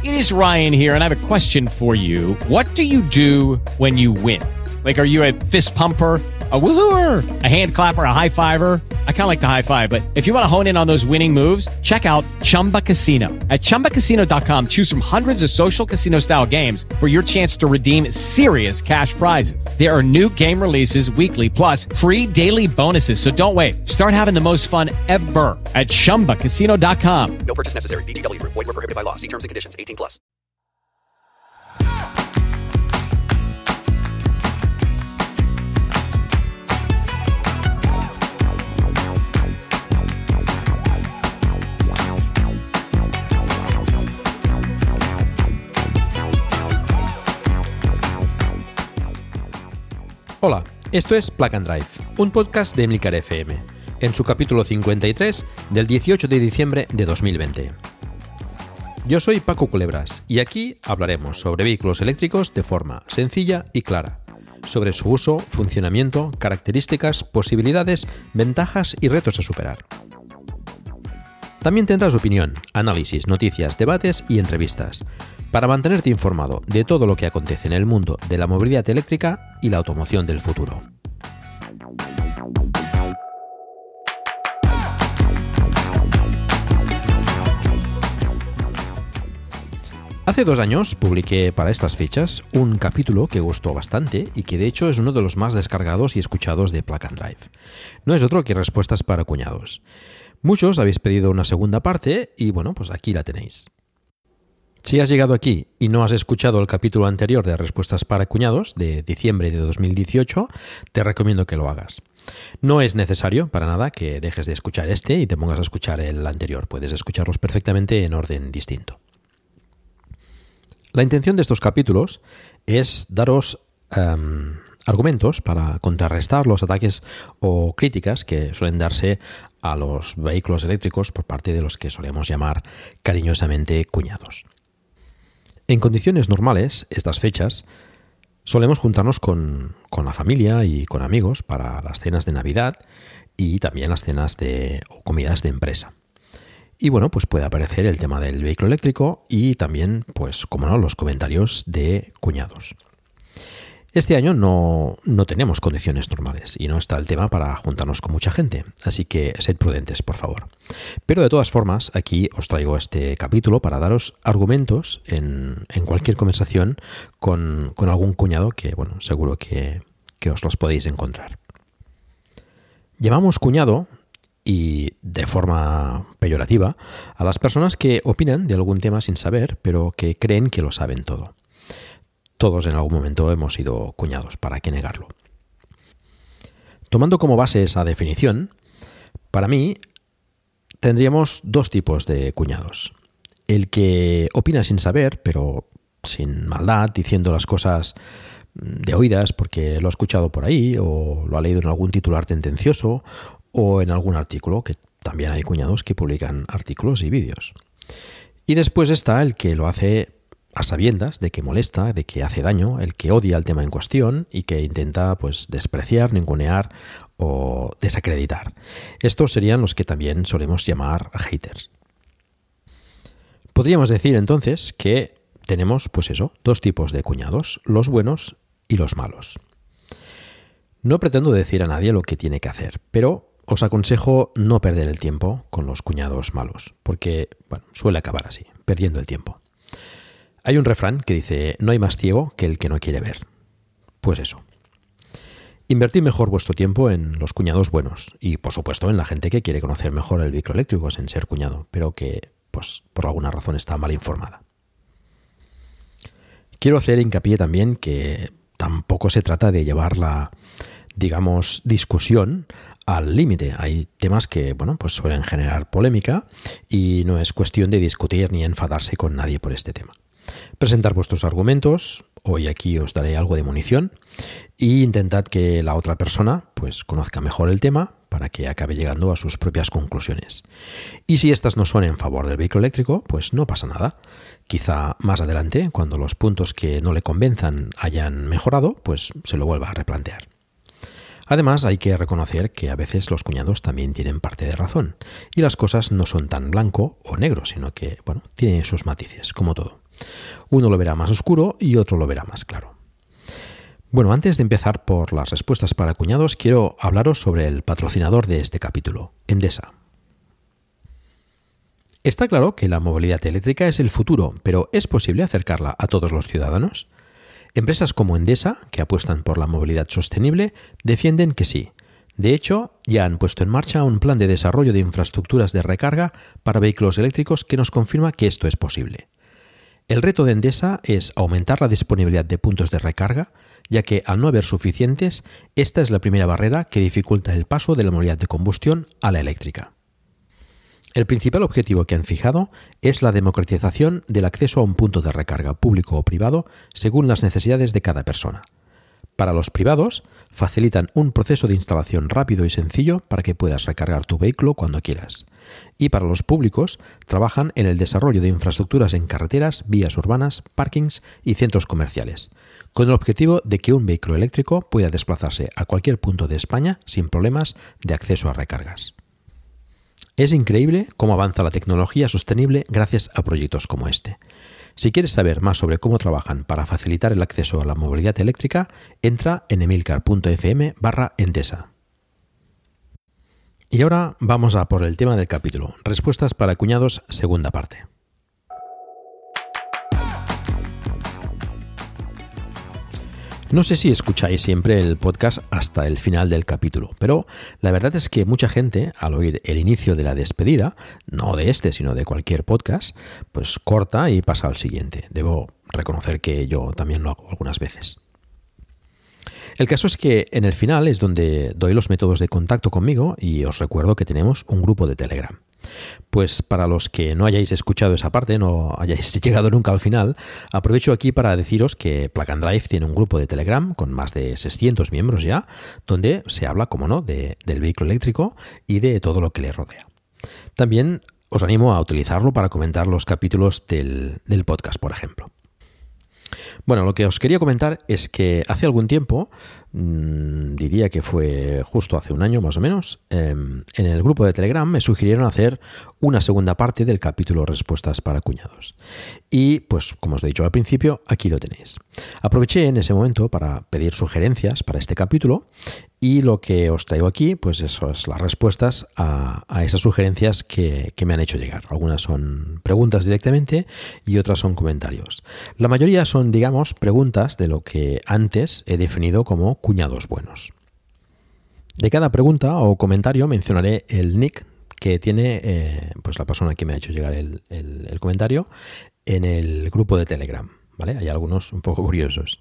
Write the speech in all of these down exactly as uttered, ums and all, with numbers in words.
It is Ryan here, and I have a question for you. What do you do when you win? Like, are you a fist pumper, a woohooer, a hand clapper, a high fiver? I kind of like the high five, but if you want to hone in on those winning moves, check out Chumba Casino. At chumba casino dot com, choose from hundreds of social casino style games for your chance to redeem serious cash prizes. There are new game releases weekly, plus free daily bonuses. So don't wait. Start having the most fun ever at chumba casino dot com. No purchase necessary. V G W Group. Void where prohibited by law. See terms and conditions. eighteen plus. Hola, esto es Plug and Drive, un podcast de Emilcar F M, en su capítulo cincuenta y tres del dieciocho de diciembre de dos mil veinte. Yo soy Paco Culebras y aquí hablaremos sobre vehículos eléctricos de forma sencilla y clara, sobre su uso, funcionamiento, características, posibilidades, ventajas y retos a superar. También tendrás opinión, análisis, noticias, debates y entrevistas, para mantenerte informado de todo lo que acontece en el mundo de la movilidad eléctrica y la automoción del futuro. Hace dos años publiqué para estas fechas un capítulo que gustó bastante y que de hecho es uno de los más descargados y escuchados de Plug and Drive. No es otro que Respuestas para Cuñados. Muchos habéis pedido una segunda parte y bueno, pues aquí la tenéis. Si has llegado aquí y no has escuchado el capítulo anterior de Respuestas para Cuñados de diciembre de dos mil dieciocho, te recomiendo que lo hagas. No es necesario para nada que dejes de escuchar este y te pongas a escuchar el anterior. Puedes escucharlos perfectamente en orden distinto. La intención de estos capítulos es daros um, argumentos para contrarrestar los ataques o críticas que suelen darse a los vehículos eléctricos por parte de los que solemos llamar cariñosamente cuñados. En condiciones normales, estas fechas, solemos juntarnos con, con la familia y con amigos para las cenas de Navidad y también las cenas de, o comidas de empresa. Y bueno, pues puede aparecer el tema del vehículo eléctrico y también, pues como no, los comentarios de cuñados. Este año no, no tenemos condiciones normales y no está el tema para juntarnos con mucha gente, así que sed prudentes, por favor. Pero de todas formas, aquí os traigo este capítulo para daros argumentos en, en cualquier conversación con, con algún cuñado que, bueno, seguro que, que os los podéis encontrar. Llamamos cuñado, y de forma peyorativa, a las personas que opinan de algún tema sin saber, pero que creen que lo saben todo. Todos en algún momento hemos sido cuñados, ¿para qué negarlo? Tomando como base esa definición, para mí tendríamos dos tipos de cuñados. El que opina sin saber, pero sin maldad, diciendo las cosas de oídas porque lo ha escuchado por ahí o lo ha leído en algún titular tendencioso o en algún artículo, que también hay cuñados que publican artículos y vídeos. Y después está el que lo hace a sabiendas de que molesta, de que hace daño, el que odia el tema en cuestión y que intenta pues despreciar, ningunear o desacreditar. Estos serían los que también solemos llamar haters. Podríamos decir entonces que tenemos pues eso, dos tipos de cuñados, los buenos y los malos. No pretendo decir a nadie lo que tiene que hacer, pero os aconsejo no perder el tiempo con los cuñados malos, porque bueno, suele acabar así, perdiendo el tiempo. Hay un refrán que dice, no hay más ciego que el que no quiere ver. Pues eso. Invertid mejor vuestro tiempo en los cuñados buenos y, por supuesto, en la gente que quiere conocer mejor el vehículo eléctrico sin ser cuñado, pero que, pues, por alguna razón está mal informada. Quiero hacer hincapié también que tampoco se trata de llevar la, digamos, discusión al límite. Hay temas que, bueno, pues suelen generar polémica y no es cuestión de discutir ni enfadarse con nadie por este tema. Presentar vuestros argumentos, hoy aquí os daré algo de munición, e intentad que la otra persona pues conozca mejor el tema para que acabe llegando a sus propias conclusiones. Y si estas no son en favor del vehículo eléctrico, pues no pasa nada. Quizá más adelante, cuando los puntos que no le convenzan hayan mejorado, pues se lo vuelva a replantear. Además, hay que reconocer que a veces los cuñados también tienen parte de razón y las cosas no son tan blanco o negro, sino que, bueno, tienen sus matices, como todo. Uno lo verá más oscuro y otro lo verá más claro. Bueno, antes de empezar por las respuestas para cuñados, quiero hablaros sobre el patrocinador de este capítulo, Endesa. Está claro que la movilidad eléctrica es el futuro, pero ¿es posible acercarla a todos los ciudadanos? Empresas como Endesa, que apuestan por la movilidad sostenible, defienden que sí. De hecho, ya han puesto en marcha un plan de desarrollo de infraestructuras de recarga para vehículos eléctricos que nos confirma que esto es posible. El reto de Endesa es aumentar la disponibilidad de puntos de recarga, ya que al no haber suficientes, esta es la primera barrera que dificulta el paso de la movilidad de combustión a la eléctrica. El principal objetivo que han fijado es la democratización del acceso a un punto de recarga público o privado según las necesidades de cada persona. Para los privados, facilitan un proceso de instalación rápido y sencillo para que puedas recargar tu vehículo cuando quieras. Y para los públicos, trabajan en el desarrollo de infraestructuras en carreteras, vías urbanas, parkings y centros comerciales, con el objetivo de que un vehículo eléctrico pueda desplazarse a cualquier punto de España sin problemas de acceso a recargas. Es increíble cómo avanza la tecnología sostenible gracias a proyectos como este. Si quieres saber más sobre cómo trabajan para facilitar el acceso a la movilidad eléctrica, entra en emilcar.fm barra Endesa. Y ahora vamos a por el tema del capítulo, respuestas para cuñados, segunda parte. No sé si escucháis siempre el podcast hasta el final del capítulo, pero la verdad es que mucha gente, al oír el inicio de la despedida, no de este, sino de cualquier podcast, pues corta y pasa al siguiente. Debo reconocer que yo también lo hago algunas veces. El caso es que en el final es donde doy los métodos de contacto conmigo y os recuerdo que tenemos un grupo de Telegram. Pues para los que no hayáis escuchado esa parte, no hayáis llegado nunca al final, aprovecho aquí para deciros que Plug and Drive tiene un grupo de Telegram con más de seiscientos miembros ya, donde se habla, como no, de, del vehículo eléctrico y de todo lo que le rodea. También os animo a utilizarlo para comentar los capítulos del, del podcast, por ejemplo. Bueno, lo que os quería comentar es que hace algún tiempo, mmm, diría que fue justo hace un año más o menos, eh, en el grupo de Telegram me sugirieron hacer una segunda parte del capítulo Respuestas para cuñados. Y pues, como os he dicho al principio, aquí lo tenéis. Aproveché en ese momento para pedir sugerencias para este capítulo y lo que os traigo aquí, pues eso es las respuestas a, a esas sugerencias que, que me han hecho llegar. Algunas son preguntas directamente y otras son comentarios. La mayoría son, digamos, preguntas de lo que antes he definido como cuñados buenos. De cada pregunta o comentario mencionaré el nick que tiene eh, pues la persona que me ha hecho llegar el, el, el comentario en el grupo de Telegram, ¿vale? Hay algunos un poco curiosos.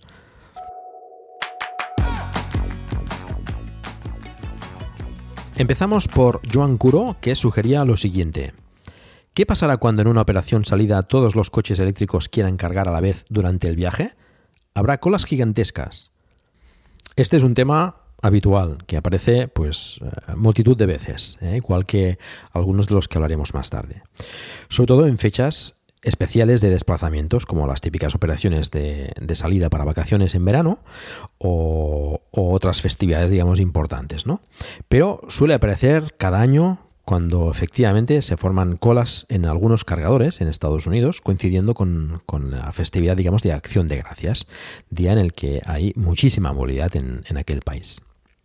Empezamos por Joan Curo, que sugería lo siguiente. ¿Qué pasará cuando en una operación salida todos los coches eléctricos quieran cargar a la vez durante el viaje? ¿Habrá colas gigantescas? Este es un tema habitual que aparece pues multitud de veces, ¿eh? igual que algunos de los que hablaremos más tarde. Sobre todo en fechas especiales de desplazamientos, como las típicas operaciones de, de salida para vacaciones en verano o, o otras festividades, digamos, importantes, ¿no? Pero suele aparecer cada año cuando efectivamente se forman colas en algunos cargadores en Estados Unidos, coincidiendo con, con la festividad, digamos, de Acción de Gracias, día en el que hay muchísima movilidad en, en aquel país.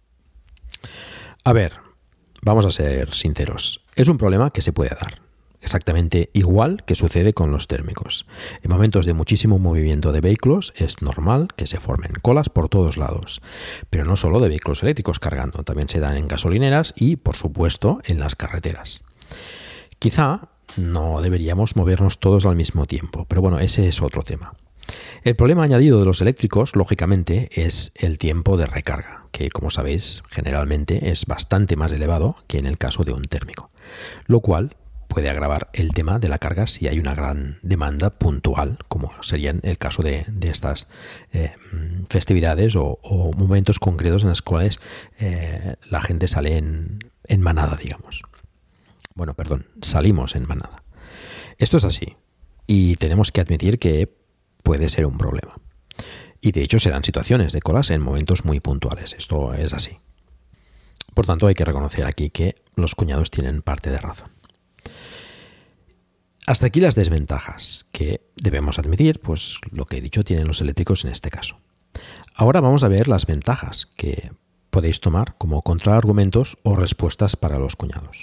A ver, vamos a ser sinceros. Es un problema que se puede dar. Exactamente igual que sucede con los térmicos. En momentos de muchísimo movimiento de vehículos es normal que se formen colas por todos lados, pero no solo de vehículos eléctricos cargando, también se dan en gasolineras y, por supuesto, en las carreteras. Quizá no deberíamos movernos todos al mismo tiempo, pero bueno, ese es otro tema. El problema añadido de los eléctricos, lógicamente, es el tiempo de recarga, que, como sabéis, generalmente es bastante más elevado que en el caso de un térmico, lo cual puede agravar el tema de la carga si hay una gran demanda puntual, como sería el caso de, de estas eh, festividades o, o momentos concretos en los cuales eh, la gente sale en, en manada, digamos. Bueno, perdón, salimos en manada. Esto es así y tenemos que admitir que puede ser un problema. Y de hecho se dan situaciones de colas en momentos muy puntuales. Esto es así. Por tanto, hay que reconocer aquí que los cuñados tienen parte de razón. Hasta aquí las desventajas que debemos admitir, pues lo que he dicho tienen los eléctricos en este caso. Ahora vamos a ver las ventajas que podéis tomar como contraargumentos o respuestas para los cuñados.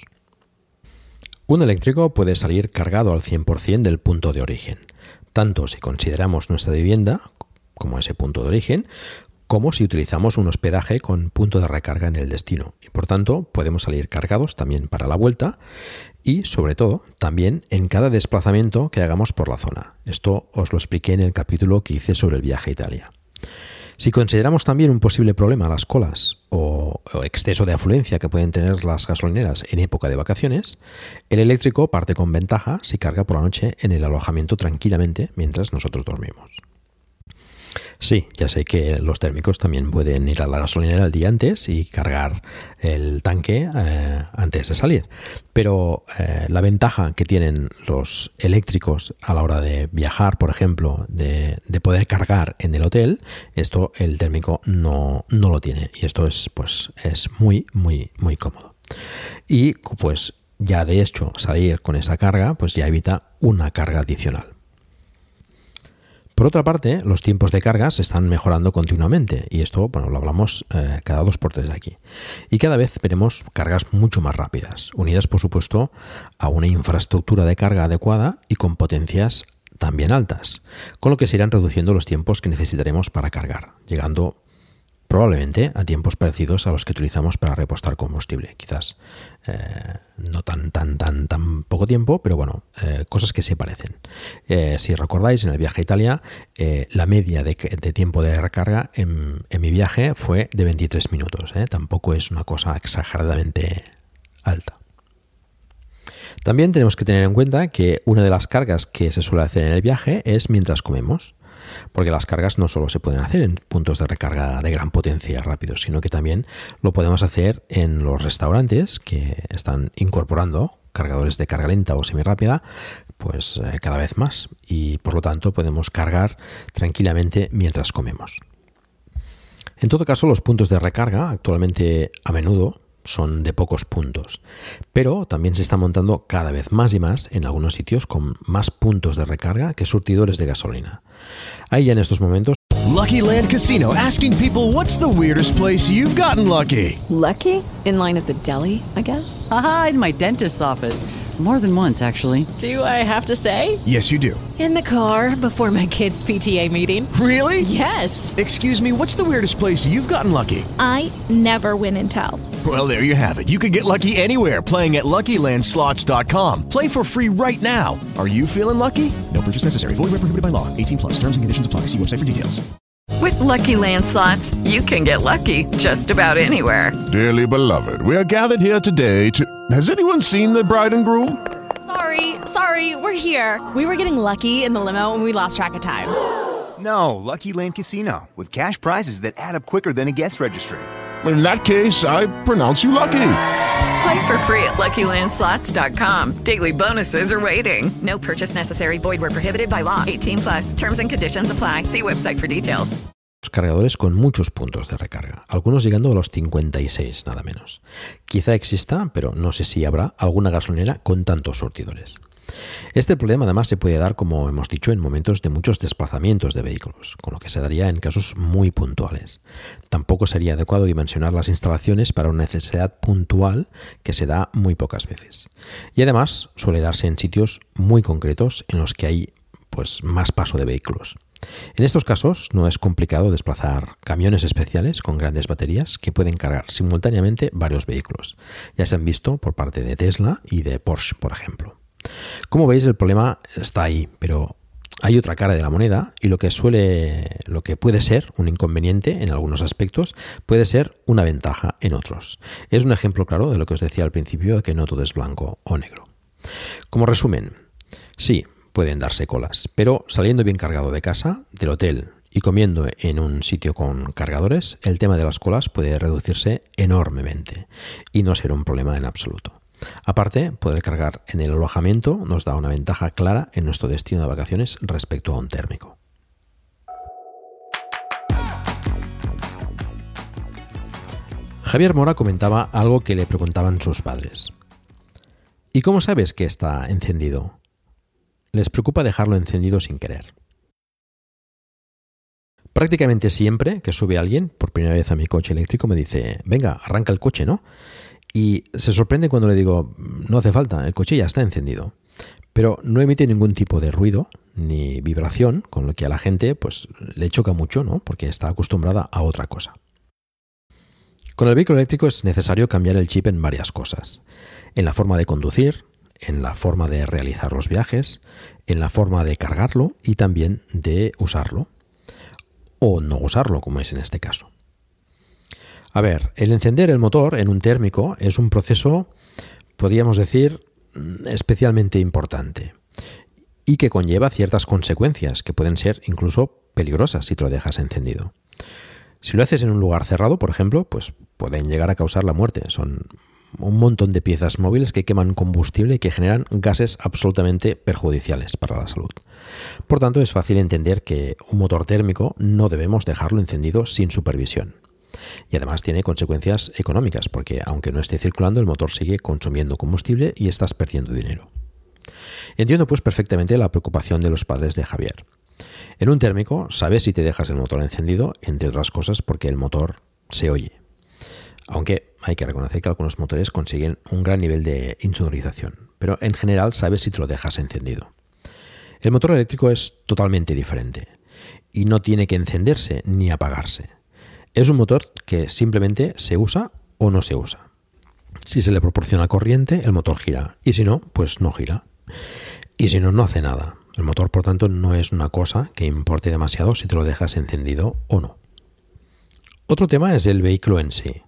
Un eléctrico puede salir cargado al cien por ciento del punto de origen, tanto si consideramos nuestra vivienda como ese punto de origen, como si utilizamos un hospedaje con punto de recarga en el destino. Y por tanto, podemos salir cargados también para la vuelta y, sobre todo, también en cada desplazamiento que hagamos por la zona. Esto os lo expliqué en el capítulo que hice sobre el viaje a Italia. Si consideramos también un posible problema las colas o, o exceso de afluencia que pueden tener las gasolineras en época de vacaciones, el eléctrico parte con ventaja si carga por la noche en el alojamiento tranquilamente mientras nosotros dormimos. Sí, ya sé que los térmicos también pueden ir a la gasolinera el día antes y cargar el tanque eh, antes de salir. Pero eh, la ventaja que tienen los eléctricos a la hora de viajar, por ejemplo, de, de poder cargar en el hotel, esto el térmico no, no lo tiene. Y esto es, pues, es muy, muy, muy cómodo. Y pues ya de hecho salir con esa carga, pues ya evita una carga adicional. Por otra parte, los tiempos de carga se están mejorando continuamente y esto, bueno, lo hablamos eh, cada dos por tres aquí. Y cada vez veremos cargas mucho más rápidas, unidas por supuesto a una infraestructura de carga adecuada y con potencias también altas, con lo que se irán reduciendo los tiempos que necesitaremos para cargar, llegando probablemente a tiempos parecidos a los que utilizamos para repostar combustible. Quizás eh, no tan, tan, tan, tan poco tiempo, pero bueno, eh, cosas que se parecen. Eh, si recordáis, en el viaje a Italia, eh, la media de, de tiempo de recarga en, en mi viaje fue de veintitrés minutos. ¿eh? Tampoco es una cosa exageradamente alta. También tenemos que tener en cuenta que una de las cargas que se suele hacer en el viaje es mientras comemos. Porque las cargas no solo se pueden hacer en puntos de recarga de gran potencia rápidos, sino que también lo podemos hacer en los restaurantes que están incorporando cargadores de carga lenta o semirápida, pues eh, cada vez más. Y por lo tanto podemos cargar tranquilamente mientras comemos. En todo caso, los puntos de recarga actualmente a menudo son de pocos puntos, pero también se está montando cada vez más y más en algunos sitios con más puntos de recarga que surtidores de gasolina. Hay ya en estos momentos Lucky Land Casino, asking people, what's the weirdest place you've gotten lucky? Lucky? In line at the deli, I guess? Aha, in my dentist's office. More than once, actually. Do I have to say? Yes, you do. In the car before my kids' P T A meeting. Really? Yes. Excuse me, what's the weirdest place you've gotten lucky? I never win and tell. Well, there you have it. You can get lucky anywhere, playing at Lucky Land Slots dot com. Play for free right now. Are you feeling lucky? No purchase necessary. Void where prohibited by law. eighteen plus. Terms and conditions apply. See website for details. With Lucky Land Slots, you can get lucky just about anywhere. Dearly beloved, we are gathered here today to... Has anyone seen the bride and groom? Sorry, sorry, we're here. We were getting lucky in the limo and we lost track of time. No, Lucky Land Casino, with cash prizes that add up quicker than a guest registry. In that case, I pronounce you lucky. Play for free at Lucky Land Slots dot com. Daily bonuses are waiting. No purchase necessary. Void where prohibited by law. eighteen plus. Terms and conditions apply. See website for details. Cargadores con muchos puntos de recarga, algunos llegando a los cincuenta y seis, nada menos. Quizá exista, pero no sé si habrá alguna gasolinera con tantos surtidores. Este problema además se puede dar, como hemos dicho, en momentos de muchos desplazamientos de vehículos, con lo que se daría en casos muy puntuales. Tampoco sería adecuado dimensionar las instalaciones para una necesidad puntual que se da muy pocas veces. Y además suele darse en sitios muy concretos en los que hay pues, más paso de vehículos. En estos casos no es complicado desplazar camiones especiales con grandes baterías que pueden cargar simultáneamente varios vehículos. Ya se han visto por parte de Tesla y de Porsche, por ejemplo. Como veis, el problema está ahí, pero hay otra cara de la moneda y lo que suele, lo que puede ser un inconveniente en algunos aspectos puede ser una ventaja en otros. Es un ejemplo claro de lo que os decía al principio, de que no todo es blanco o negro. Como resumen, sí, pueden darse colas, pero saliendo bien cargado de casa, del hotel y comiendo en un sitio con cargadores, el tema de las colas puede reducirse enormemente y no ser un problema en absoluto. Aparte, poder cargar en el alojamiento nos da una ventaja clara en nuestro destino de vacaciones respecto a un térmico. Javier Mora comentaba algo que le preguntaban sus padres. ¿Y cómo sabes que está encendido? les preocupa dejarlo encendido sin querer. Prácticamente siempre que sube alguien por primera vez a mi coche eléctrico me dice, venga, arranca el coche, ¿no? Y se sorprende cuando le digo, no hace falta, el coche ya está encendido. Pero no emite ningún tipo de ruido ni vibración, con lo que a la gente pues, le choca mucho, ¿no? Porque está acostumbrada a otra cosa. Con el vehículo eléctrico es necesario cambiar el chip en varias cosas. En la forma de conducir, en la forma de realizar los viajes, en la forma de cargarlo y también de usarlo. O no usarlo, como es en este caso. A ver, el encender el motor en un térmico es un proceso, podríamos decir, especialmente importante y que conlleva ciertas consecuencias que pueden ser incluso peligrosas si te lo dejas encendido. Si lo haces en un lugar cerrado, por ejemplo, pues pueden llegar a causar la muerte. Son un montón de piezas móviles que queman combustible y que generan gases absolutamente perjudiciales para la salud. Por tanto, es fácil entender que un motor térmico no debemos dejarlo encendido sin supervisión. Y además tiene consecuencias económicas, porque aunque no esté circulando, el motor sigue consumiendo combustible y estás perdiendo dinero. Entiendo pues perfectamente la preocupación de los padres de Javier. En un térmico, sabes si te dejas el motor encendido, entre otras cosas porque el motor se oye. Aunque hay que reconocer que algunos motores consiguen un gran nivel de insonorización, pero en general sabes si te lo dejas encendido. El motor eléctrico es totalmente diferente y no tiene que encenderse ni apagarse. Es un motor que simplemente se usa o no se usa. Si se le proporciona corriente, el motor gira, y si no, pues no gira. Y si no, no hace nada. El motor, por tanto, no es una cosa que importe demasiado si te lo dejas encendido o no. Otro tema es el vehículo en sí.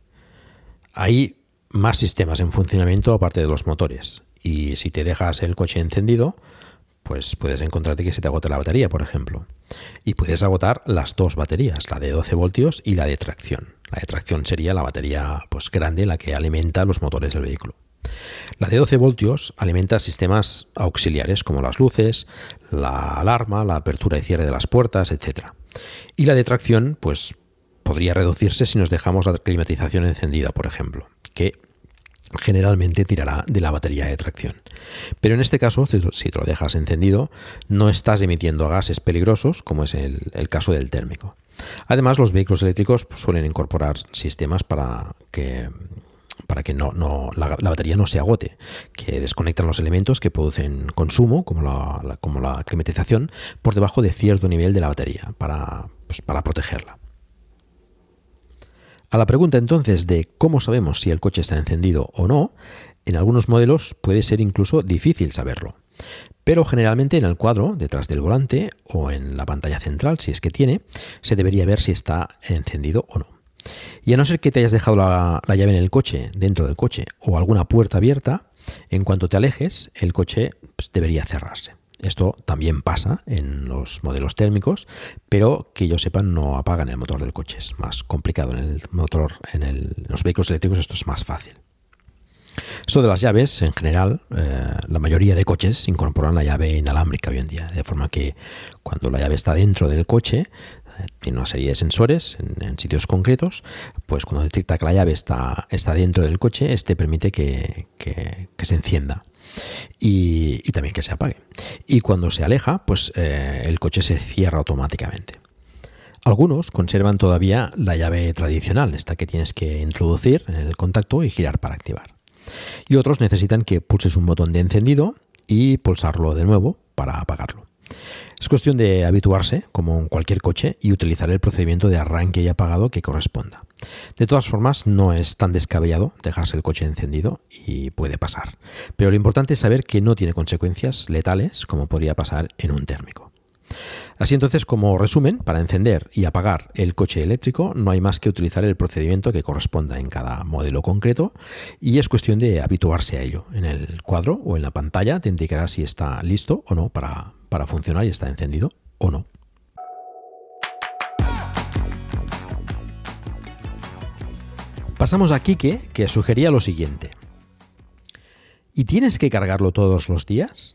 Hay más sistemas en funcionamiento aparte de los motores, y si te dejas el coche encendido, pues puedes encontrarte que se te agota la batería, por ejemplo. Y puedes agotar las dos baterías, la de doce voltios y la de tracción. La de tracción sería la batería pues, grande, la que alimenta los motores del vehículo. La de doce voltios alimenta sistemas auxiliares como las luces, la alarma, la apertura y cierre de las puertas, etcétera. Y la de tracción pues, podría reducirse si nos dejamos la climatización encendida, por ejemplo, que generalmente tirará de la batería de tracción. Pero en este caso, si te lo dejas encendido, no estás emitiendo gases peligrosos, como es el, el caso del térmico. Además, los vehículos eléctricos suelen incorporar sistemas para que, para que no, no, la, la batería no se agote, que desconectan los elementos que producen consumo, como la, la, como la climatización, por debajo de cierto nivel de la batería, para, pues, para protegerla. A la pregunta entonces de cómo sabemos si el coche está encendido o no, en algunos modelos puede ser incluso difícil saberlo. Pero generalmente en el cuadro, detrás del volante o en la pantalla central, si es que tiene, se debería ver si está encendido o no. Y a no ser que te hayas dejado la, la llave en el coche, dentro del coche, o alguna puerta abierta, en cuanto te alejes, el coche pues, debería cerrarse. Esto también pasa en los modelos térmicos, pero que yo sepa no apagan el motor del coche. Es más complicado. En el motor, en, el, en los vehículos eléctricos esto es más fácil. Esto de las llaves, en general, eh, la mayoría de coches incorporan la llave inalámbrica hoy en día, de forma que cuando la llave está dentro del coche, eh, tiene una serie de sensores en, en sitios concretos, pues cuando detecta que la llave está, está dentro del coche, este permite que, que, que se encienda. Y, y también que se apague. Y cuando se aleja, pues eh, el coche se cierra automáticamente. Algunos conservan todavía la llave tradicional, esta que tienes que introducir en el contacto y girar para activar. Y otros necesitan que pulses un botón de encendido y pulsarlo de nuevo para apagarlo. Es cuestión de habituarse, como en cualquier coche, y utilizar el procedimiento de arranque y apagado que corresponda. De todas formas, no es tan descabellado dejarse el coche encendido y puede pasar. Pero lo importante es saber que no tiene consecuencias letales como podría pasar en un térmico. Así entonces, como resumen, para encender y apagar el coche eléctrico no hay más que utilizar el procedimiento que corresponda en cada modelo concreto y es cuestión de habituarse a ello. En el cuadro o en la pantalla te indicará si está listo o no para, para funcionar y está encendido o no. Pasamos a Quique, que sugería lo siguiente. ¿Y tienes que cargarlo todos los días?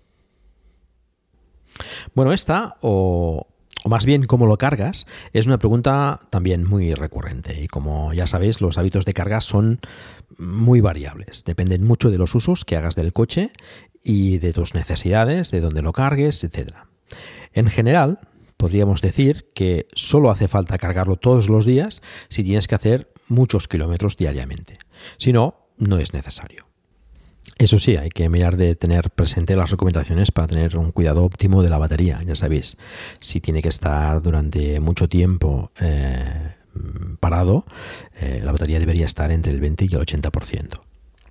Bueno, esta, o, o más bien cómo lo cargas, es una pregunta también muy recurrente y como ya sabéis, los hábitos de carga son muy variables, dependen mucho de los usos que hagas del coche y de tus necesidades, de dónde lo cargues, etcétera. En general, podríamos decir que solo hace falta cargarlo todos los días si tienes que hacer muchos kilómetros diariamente. Si no, no es necesario. Eso sí, hay que mirar de tener presente las recomendaciones para tener un cuidado óptimo de la batería. Ya sabéis, si tiene que estar durante mucho tiempo eh, parado, eh, la batería debería estar entre el veinte y el ochenta por ciento.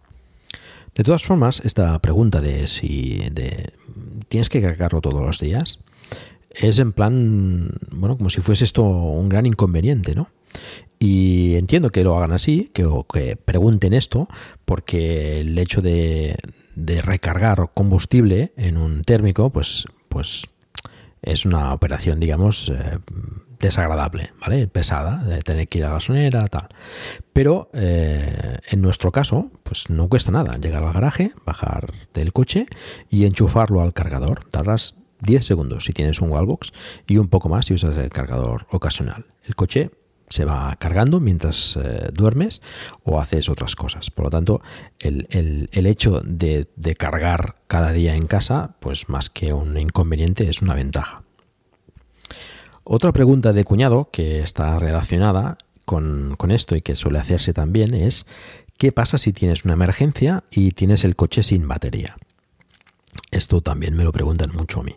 De todas formas, esta pregunta de si de, tienes que cargarlo todos los días es en plan, bueno, como si fuese esto un gran inconveniente, ¿no? Y entiendo que lo hagan así, que, o que pregunten esto, porque el hecho de, de recargar combustible en un térmico, pues, pues es una operación, digamos, eh, desagradable, ¿vale? Pesada, de tener que ir a la gasolinera, tal. Pero eh, en nuestro caso, pues no cuesta nada llegar al garaje, bajar del coche y enchufarlo al cargador. Tardas diez segundos si tienes un wallbox y un poco más si usas el cargador ocasional. El coche se va cargando mientras eh, duermes o haces otras cosas. Por lo tanto, el, el, el hecho de, de cargar cada día en casa, pues más que un inconveniente, es una ventaja. Otra pregunta de cuñado que está relacionada con, con esto y que suele hacerse también es ¿qué pasa si tienes una emergencia y tienes el coche sin batería? Esto también me lo preguntan mucho a mí.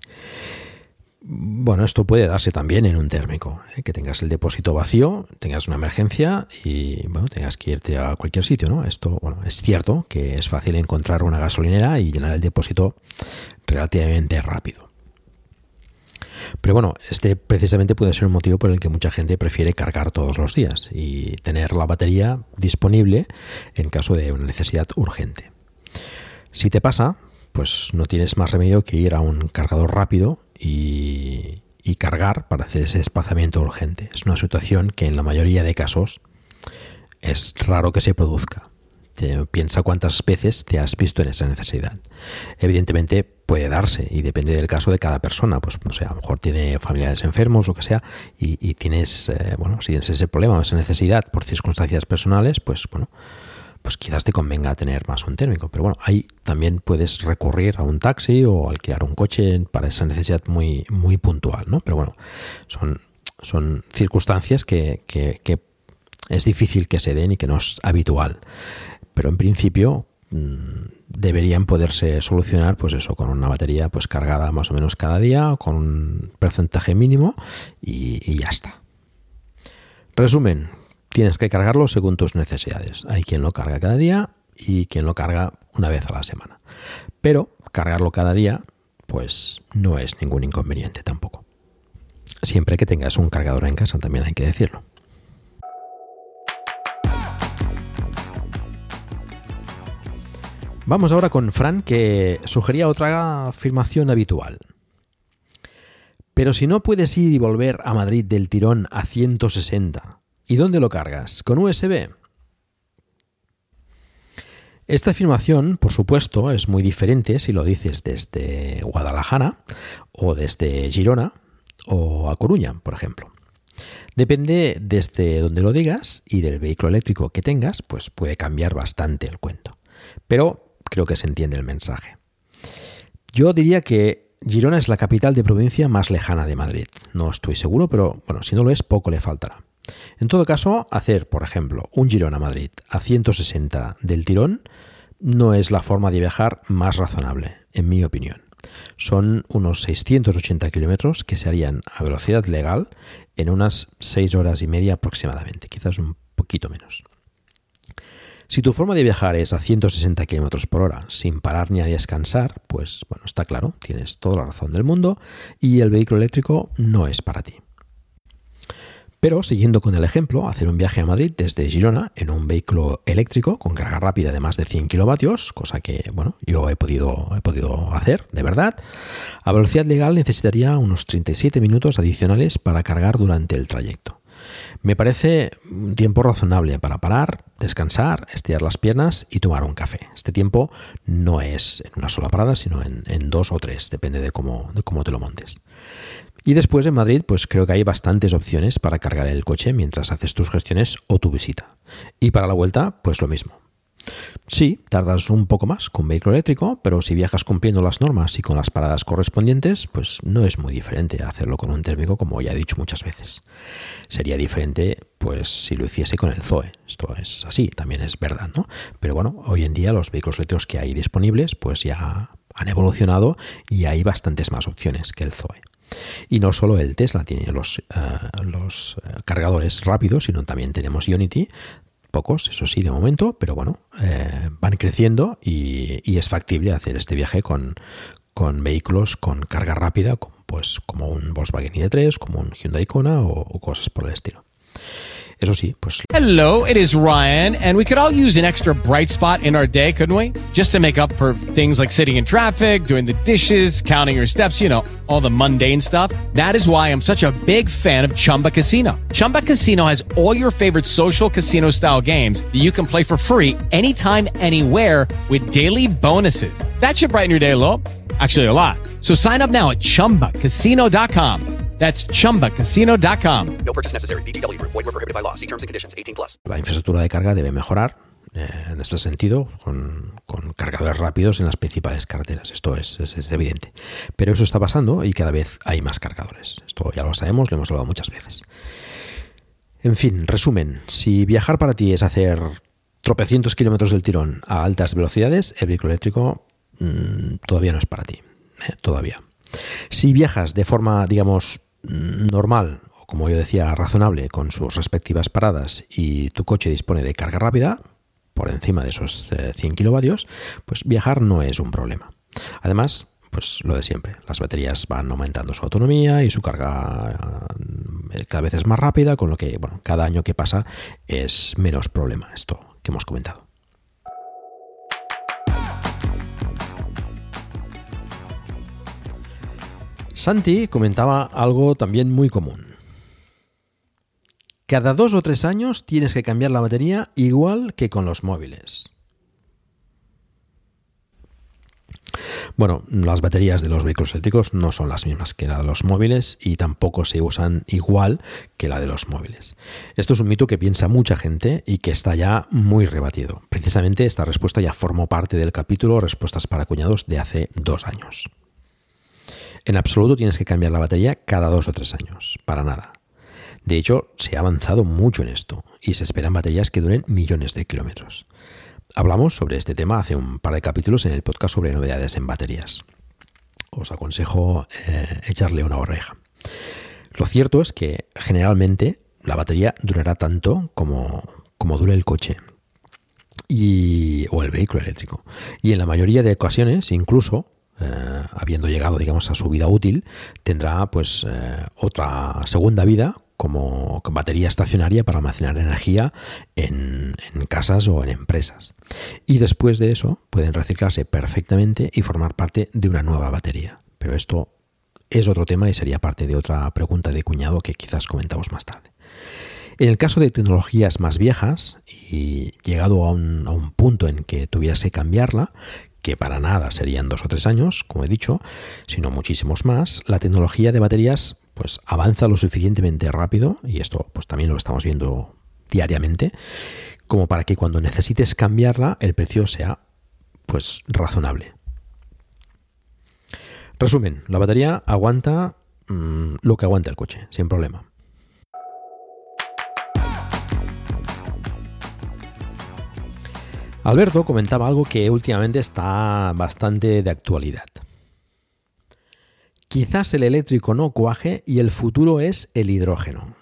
Bueno, esto puede darse también en un térmico, ¿eh? Que tengas el depósito vacío, tengas una emergencia y bueno, tengas que irte a cualquier sitio, ¿no? Esto, bueno, es cierto que es fácil encontrar una gasolinera y llenar el depósito relativamente rápido. Pero bueno, este precisamente puede ser un motivo por el que mucha gente prefiere cargar todos los días y tener la batería disponible en caso de una necesidad urgente. Si te pasa, pues no tienes más remedio que ir a un cargador rápido y, y cargar para hacer ese desplazamiento urgente. Es una situación que en la mayoría de casos es raro que se produzca. Te, piensa cuántas veces te has visto en esa necesidad. Evidentemente puede darse y depende del caso de cada persona. Pues no sé, a lo mejor tiene familiares enfermos o lo que sea y, y tienes, eh, bueno, si tienes ese problema o esa necesidad por circunstancias personales, pues bueno, pues quizás te convenga tener más un térmico. Pero bueno, ahí también puedes recurrir a un taxi o alquilar un coche para esa necesidad muy, muy puntual, ¿no? Pero bueno, son, son circunstancias que, que, que es difícil que se den y que no es habitual. Pero en principio mmm, deberían poderse solucionar, pues eso, con una batería pues cargada más o menos cada día, o con un porcentaje mínimo y, y ya está. Resumen. Tienes que cargarlo según tus necesidades. Hay quien lo carga cada día y quien lo carga una vez a la semana. Pero cargarlo cada día, pues no es ningún inconveniente tampoco. Siempre que tengas un cargador en casa, también hay que decirlo. Vamos ahora con Fran, que sugería otra afirmación habitual. Pero si no puedes ir y volver a Madrid del tirón a ciento sesenta... ¿y dónde lo cargas? ¿Con U S B? Esta afirmación, por supuesto, es muy diferente si lo dices desde Guadalajara o desde Girona o A Coruña, por ejemplo. Depende desde donde lo digas y del vehículo eléctrico que tengas, pues puede cambiar bastante el cuento. Pero creo que se entiende el mensaje. Yo diría que Girona es la capital de provincia más lejana de Madrid. No estoy seguro, pero bueno, si no lo es, poco le faltará. En todo caso, hacer, por ejemplo, un Girona-Madrid a ciento sesenta del tirón no es la forma de viajar más razonable, en mi opinión. Son unos seiscientos ochenta kilómetros que se harían a velocidad legal en unas seis horas y media aproximadamente, quizás un poquito menos. Si tu forma de viajar es a ciento sesenta kilómetros por hora sin parar ni a descansar, pues bueno, está claro, tienes toda la razón del mundo y el vehículo eléctrico no es para ti. Pero, siguiendo con el ejemplo, hacer un viaje a Madrid desde Girona en un vehículo eléctrico con carga rápida de más de cien kilovatios, cosa que, bueno, yo he podido, he podido hacer, de verdad, a velocidad legal necesitaría unos treinta y siete minutos adicionales para cargar durante el trayecto. Me parece un tiempo razonable para parar, descansar, estirar las piernas y tomar un café. Este tiempo no es en una sola parada, sino en, en dos o tres, depende de cómo, de cómo te lo montes. Y después en Madrid, pues creo que hay bastantes opciones para cargar el coche mientras haces tus gestiones o tu visita. Y para la vuelta, pues lo mismo. Sí, tardas un poco más con vehículo eléctrico, pero si viajas cumpliendo las normas y con las paradas correspondientes, pues no es muy diferente hacerlo con un térmico, como ya he dicho muchas veces. Sería diferente pues si lo hiciese con el Zoe. Esto es así, también es verdad, ¿no? Pero bueno, hoy en día los vehículos eléctricos que hay disponibles pues ya han evolucionado y hay bastantes más opciones que el Zoe. Y no solo el Tesla tiene los, uh, los uh, cargadores rápidos, sino también tenemos Ionity, pocos, eso sí, de momento, pero bueno, eh, van creciendo y, y es factible hacer este viaje con, con vehículos con carga rápida, como, pues, como un Volkswagen I D tres, como un Hyundai Kona o, o cosas por el estilo. Eso sí, pues... Hello, it is Ryan, and we could all use an extra bright spot in our day, couldn't we? Just to make up for things like sitting in traffic, doing the dishes, counting your steps, you know, all the mundane stuff. That is why I'm such a big fan of Chumba Casino. Chumba Casino has all your favorite social casino-style games that you can play for free anytime, anywhere with daily bonuses. That should brighten your day a little. Actually, a lot. So sign up now at chumba casino dot com. That's chumba casino dot com. No purchase necessary. V G W Group. Void where prohibited by law. See terms and conditions. eighteen plus. La infraestructura de carga debe mejorar eh, en este sentido con, con cargadores rápidos en las principales carreteras. Esto es, es, es evidente. Pero eso está pasando y cada vez hay más cargadores. Esto ya lo sabemos, lo hemos hablado muchas veces. En fin, resumen. Si viajar para ti es hacer tropecientos kilómetros del tirón a altas velocidades, el vehículo eléctrico mmm, todavía no es para ti. Eh, todavía. Si viajas de forma, digamos, normal, o como yo decía, razonable, con sus respectivas paradas y tu coche dispone de carga rápida, por encima de esos cien kilovatios, pues viajar no es un problema. Además, pues lo de siempre, las baterías van aumentando su autonomía y su carga cada vez es más rápida, con lo que, bueno, cada año que pasa es menos problema esto que hemos comentado. Santi comentaba algo también muy común. Cada dos o tres años tienes que cambiar la batería igual que con los móviles. Bueno, las baterías de los vehículos eléctricos no son las mismas que la de los móviles y tampoco se usan igual que la de los móviles. Esto es un mito que piensa mucha gente y que está ya muy rebatido. Precisamente esta respuesta ya formó parte del capítulo Respuestas para cuñados de hace dos años. En absoluto tienes que cambiar la batería cada dos o tres años, para nada. De hecho, se ha avanzado mucho en esto y se esperan baterías que duren millones de kilómetros. Hablamos sobre este tema hace un par de capítulos en el podcast sobre novedades en baterías. Os aconsejo eh, echarle una oreja. Lo cierto es que generalmente la batería durará tanto como, como dure el coche y, o el vehículo eléctrico. Y en la mayoría de ocasiones, incluso, Eh, habiendo llegado, digamos, a su vida útil, tendrá pues eh, otra segunda vida como batería estacionaria para almacenar energía en, en casas o en empresas. Y después de eso pueden reciclarse perfectamente y formar parte de una nueva batería. Pero esto es otro tema y sería parte de otra pregunta de cuñado que quizás comentamos más tarde. En el caso de tecnologías más viejas y llegado a un, a un punto en que tuvieras que cambiarla, que para nada serían dos o tres años, como he dicho, sino muchísimos más, la tecnología de baterías pues avanza lo suficientemente rápido, y esto pues también lo estamos viendo diariamente, como para que cuando necesites cambiarla el precio sea pues razonable. Resumen, la batería aguanta mmm, lo que aguanta el coche, sin problema. Alberto comentaba algo que últimamente está bastante de actualidad. Quizás el eléctrico no cuaje y el futuro es el hidrógeno.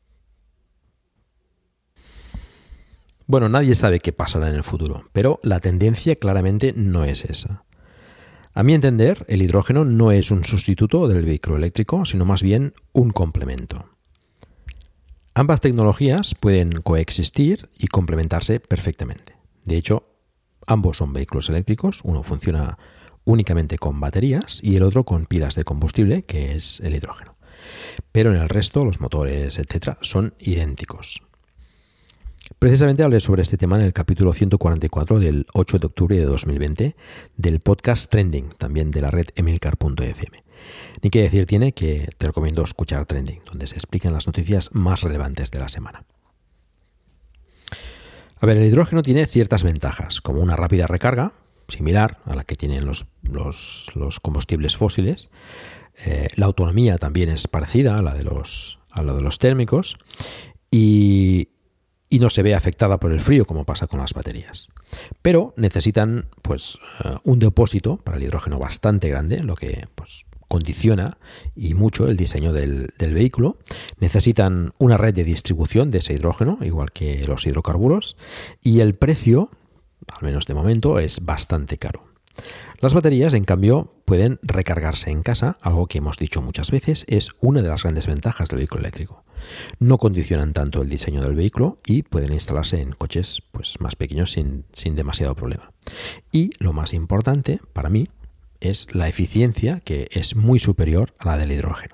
Bueno, nadie sabe qué pasará en el futuro, pero la tendencia claramente no es esa. A mi entender, el hidrógeno no es un sustituto del vehículo eléctrico, sino más bien un complemento. Ambas tecnologías pueden coexistir y complementarse perfectamente. De hecho, ambos son vehículos eléctricos, uno funciona únicamente con baterías y el otro con pilas de combustible, que es el hidrógeno. Pero en el resto, los motores, etcétera, son idénticos. Precisamente hablé sobre este tema en el capítulo ciento cuarenta y cuatro del ocho de octubre de dos mil veinte del podcast Trending, también de la red emilcar punto f m. Ni que decir tiene que te recomiendo escuchar Trending, donde se explican las noticias más relevantes de la semana. A ver, el hidrógeno tiene ciertas ventajas, como una rápida recarga, similar a la que tienen los, los, los combustibles fósiles. Eh, la autonomía también es parecida a la de los, a la de los térmicos y, y no se ve afectada por el frío como pasa con las baterías. Pero necesitan pues, uh, un depósito para el hidrógeno bastante grande, lo que pues, condiciona y mucho el diseño del, del vehículo. Necesitan una red de distribución de ese hidrógeno, igual que los hidrocarburos, y el precio, al menos de momento, es bastante caro. Las baterías, en cambio, pueden recargarse en casa, algo que hemos dicho muchas veces, es una de las grandes ventajas del vehículo eléctrico. No condicionan tanto el diseño del vehículo y pueden instalarse en coches pues, más pequeños sin, sin demasiado problema. Y lo más importante para mí es la eficiencia, que es muy superior a la del hidrógeno.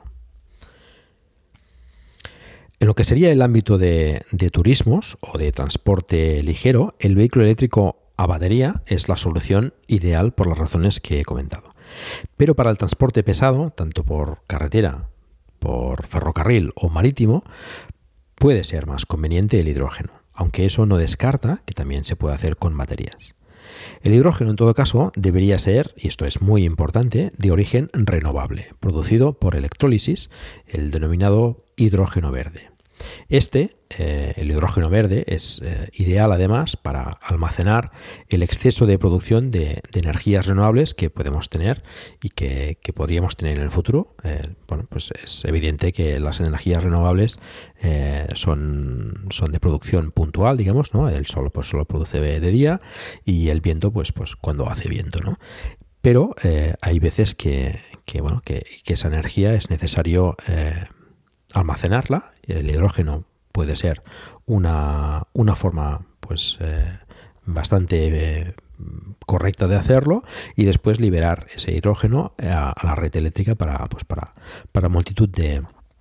En lo que sería el ámbito de, de turismos o de transporte ligero, el vehículo eléctrico a batería es la solución ideal por las razones que he comentado. Pero para el transporte pesado, tanto por carretera, por ferrocarril o marítimo, puede ser más conveniente el hidrógeno, aunque eso no descarta que también se puede hacer con baterías. El hidrógeno, en todo caso, debería ser, y esto es muy importante, de origen renovable, producido por electrólisis, el denominado hidrógeno verde. Este, eh, el hidrógeno verde, es eh, ideal además para almacenar el exceso de producción de, de energías renovables que podemos tener y que, que podríamos tener en el futuro. Eh, bueno, pues es evidente que las energías renovables eh, son, son de producción puntual, digamos, ¿no? El sol pues solo produce de día y el viento pues, pues cuando hace viento, ¿no? Pero eh, hay veces que, que, bueno, que, que esa energía es necesario eh, almacenarla. El hidrógeno puede ser una, una forma pues eh, bastante eh, correcta de hacerlo y después liberar ese hidrógeno a, a la red eléctrica para, pues para, para multitud de,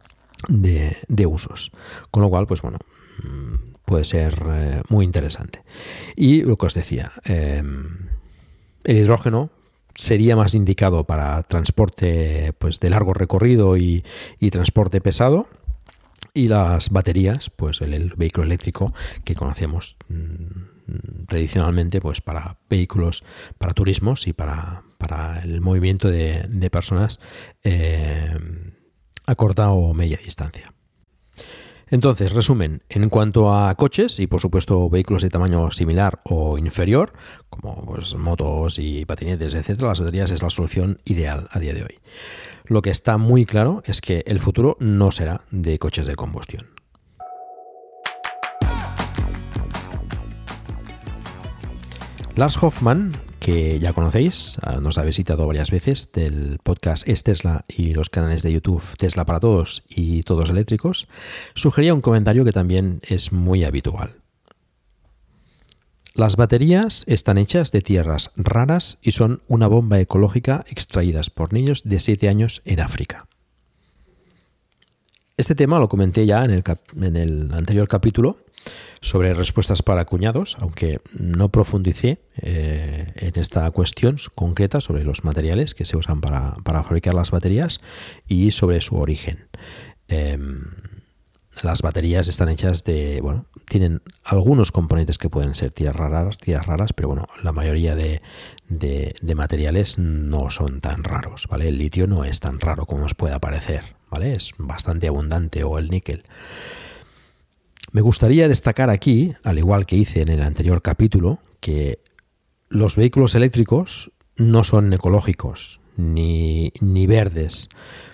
de, de usos. Con lo cual, pues bueno, puede ser eh, muy interesante. Y lo que os decía, eh, el hidrógeno sería más indicado para transporte pues, de largo recorrido y, y transporte pesado. Y las baterías, pues el, el vehículo eléctrico que conocemos mmm, tradicionalmente, pues para vehículos, para turismos y para, para el movimiento de, de personas eh, a corta o media distancia. Entonces, resumen, en cuanto a coches y por supuesto vehículos de tamaño similar o inferior, como pues, motos y patinetes, etcétera, las baterías es la solución ideal a día de hoy. Lo que está muy claro es que el futuro no será de coches de combustión. Lars Hoffmann, que ya conocéis, nos ha visitado varias veces del podcast Es Tesla y los canales de YouTube Tesla para Todos y Todos Eléctricos, sugería un comentario que también es muy habitual. Las baterías están hechas de tierras raras y son una bomba ecológica extraídas por niños de siete años en África. Este tema lo comenté ya en el, cap- en el anterior capítulo sobre respuestas para cuñados, aunque no profundicé eh, en esta cuestión concreta sobre los materiales que se usan para, para fabricar las baterías y sobre su origen. Eh, las baterías están hechas de, bueno, tienen algunos componentes que pueden ser tierras raras, tierras raras, pero bueno, la mayoría de, de, de materiales no son tan raros, ¿vale? El litio no es tan raro como os pueda parecer, ¿vale? Es bastante abundante, o el níquel. Me gustaría destacar aquí, al igual que hice en el anterior capítulo, que los vehículos eléctricos no son ecológicos ni, ni verdes.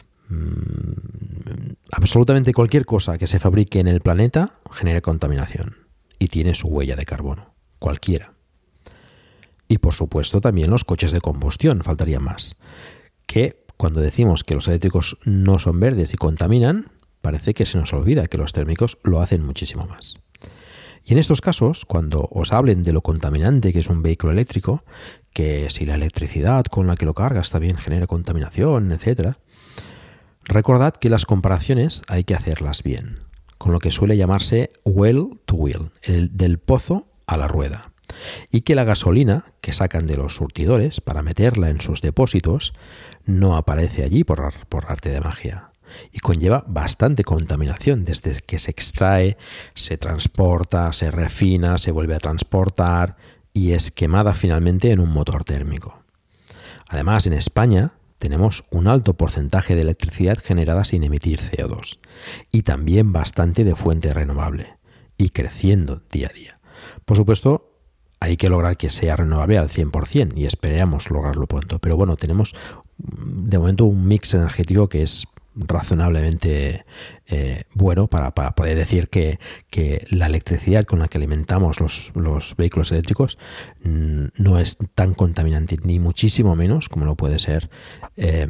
Mm, absolutamente cualquier cosa que se fabrique en el planeta genera contaminación y tiene su huella de carbono, cualquiera. Y por supuesto también los coches de combustión, faltaría más. Que cuando decimos que los eléctricos no son verdes y contaminan, parece que se nos olvida que los térmicos lo hacen muchísimo más. Y en estos casos, cuando os hablen de lo contaminante que es un vehículo eléctrico, que si la electricidad con la que lo cargas también genera contaminación, etcétera, recordad que las comparaciones hay que hacerlas bien, con lo que suele llamarse well to wheel, el del pozo a la rueda, y que la gasolina que sacan de los surtidores para meterla en sus depósitos no aparece allí por, por arte de magia. y conlleva bastante contaminación desde que se extrae, se transporta, se refina, se vuelve a transportar y es quemada finalmente en un motor térmico. Además, en España tenemos un alto porcentaje de electricidad generada sin emitir C O dos y también bastante de fuente renovable y creciendo día a día. Por supuesto, hay que lograr que sea renovable al cien por ciento y esperamos lograrlo pronto. Pero bueno, tenemos de momento un mix energético que es razonablemente eh, bueno para, para poder decir que, que la electricidad con la que alimentamos los, los vehículos eléctricos mmm, no es tan contaminante, ni muchísimo menos como lo puede ser eh,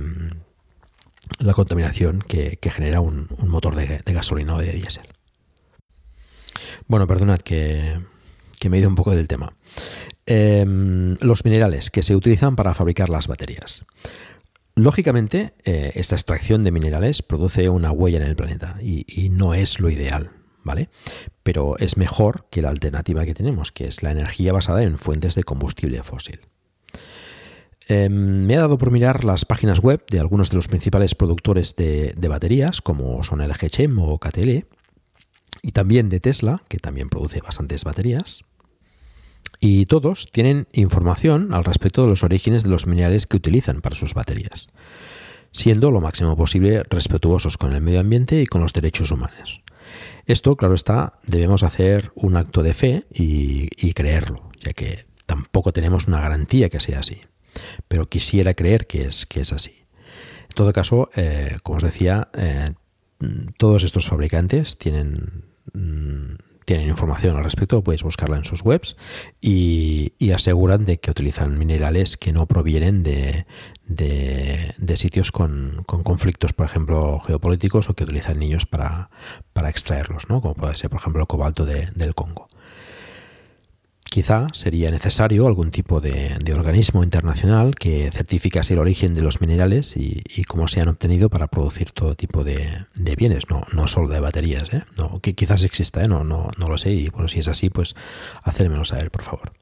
la contaminación que, que genera un, un motor de, de gasolina o de diésel. Bueno, perdonad que... que me he ido un poco del tema. Eh, los minerales que se utilizan para fabricar las baterías. Lógicamente, eh, esta extracción de minerales produce una huella en el planeta y, y no es lo ideal, ¿vale? Pero es mejor que la alternativa que tenemos, que es la energía basada en fuentes de combustible fósil. Eh, me he dado por mirar las páginas web de algunos de los principales productores de, de baterías, como son L G Chem o K T L, y también de Tesla, que también produce bastantes baterías. Y todos tienen información al respecto de los orígenes de los minerales que utilizan para sus baterías, siendo lo máximo posible respetuosos con el medio ambiente y con los derechos humanos. Esto, claro está, debemos hacer un acto de fe y, y creerlo, ya que tampoco tenemos una garantía que sea así, pero quisiera creer que es, que es así. En todo caso, eh, como os decía, eh, todos estos fabricantes tienen... Mm, tienen información al respecto, puedes buscarla en sus webs y, y aseguran de que utilizan minerales que no provienen de, de, de sitios con, con conflictos, por ejemplo, geopolíticos o que utilizan niños para, para extraerlos, ¿no? Como puede ser, por ejemplo, el cobalto de, del Congo. Quizá sería necesario algún tipo de, de organismo internacional que certificase el origen de los minerales y, y cómo se han obtenido para producir todo tipo de, de bienes, no, no solo de baterías, ¿eh? No, que quizás exista, ¿eh? no, no, no lo sé, y bueno, si es así, pues hacérmelo saber, por favor.